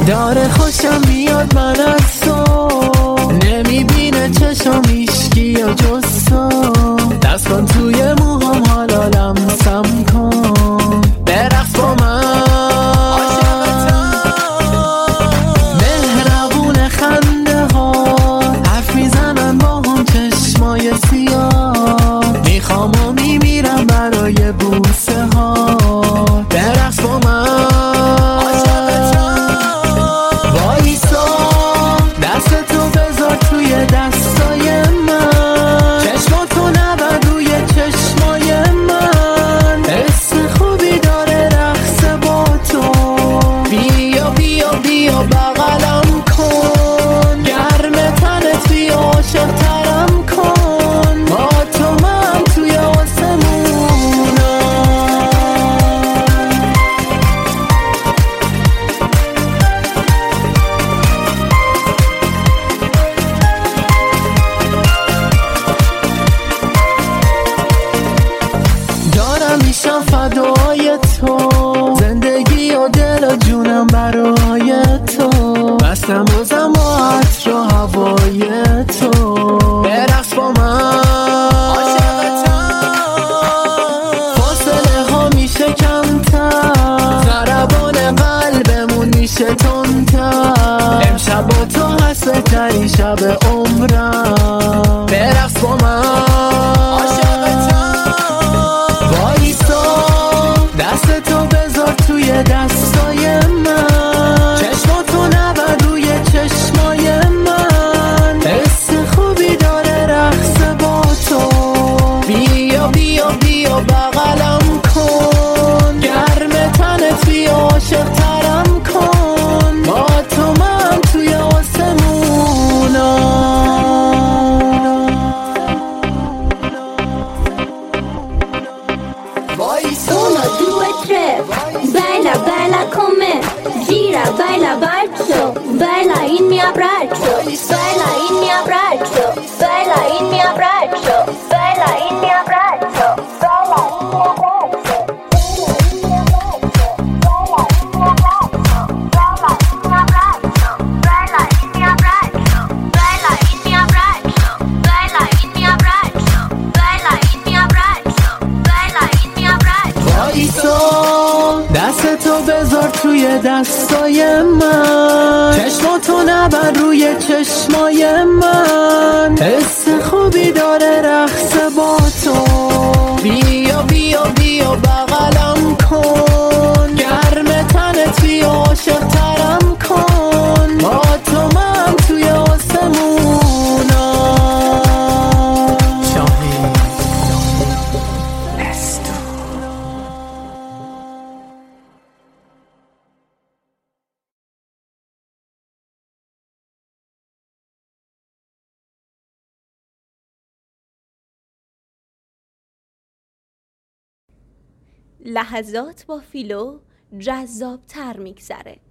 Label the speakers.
Speaker 1: داره خوشم میاد من از تو، نمیبینه چشم ایشکی یا جز تو. دست کن توی موهام حالا لمسم کن، برقص با من مهربون خنده ها، حرف میزنن با هم چشمای سیاه، میخوام و میمیرم برای بوسه ها. برقص با من وایسا، دست تو بذار توی دستای من، چشماتو نبر روی چشمای من، حس خوبی داره رقص با تو. بیا بیا بیا بغلم کن، گرم تنت بیا عاشق ترم کن، با تو من توی آسمونم. دارم میشم فدای تو، زندگی و دل و جونم برای تو، بستم روزم با عطر و هوای تو. برقص با من فاصله ها میشه کمتر، ضربان قلبمون میشه تندتر، امشب با تو هست بهترین شب عمرم. برقص با من وایسا، دست تو بذار توی دستای من، چشماتو نبر روی چشمای من، حس خوبی داره رقص با تو. بیا بیا بیا بغلم کن، گرم تنت بیا عاشق ترم کن، با تو من توی آسمونم.
Speaker 2: Uno, due, tre, bella, bella con me, gira, baila, balzo, bella il mio abbraccio, bella il mio abbraccio, bella il mio abbraccio, bella il mio abbraccio, bella il mio abbraccio, bella il mio abbraccio, bella il mio abbraccio, bella il mio abbraccio, bella il mio abbraccio, bella il mio abbraccio.
Speaker 1: وایسا، دست تو بذار توی دستای من، چشماتو نبر روی چشمای من، حس خوبی داره رقص با تو. بیا بیا بیا بغلم کن، گرم تنت بیا عاشق ترم کن، با تو من توی آسمونم. شاهین استو.
Speaker 3: لحظات با فیلو جذاب تر میگذره.